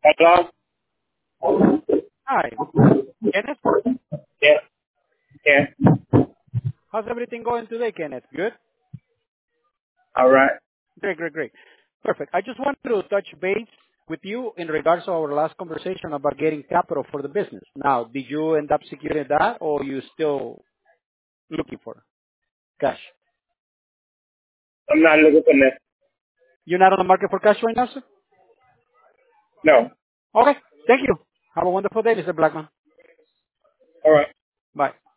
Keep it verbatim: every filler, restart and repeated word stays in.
Hello? Hi, Kenneth. Yeah, yeah. How's everything going today, Kenneth? Good? All right. Great, great, great. Perfect. I just wanted to touch base with you in regards to our last conversation about getting capital for the business. Now, did you end up securing that, or are you still looking for cash? I'm not looking for that. You're not on the market for cash right now, sir? No. Okay. Thank you. Have a wonderful day, Mister Blackman. All right. Bye.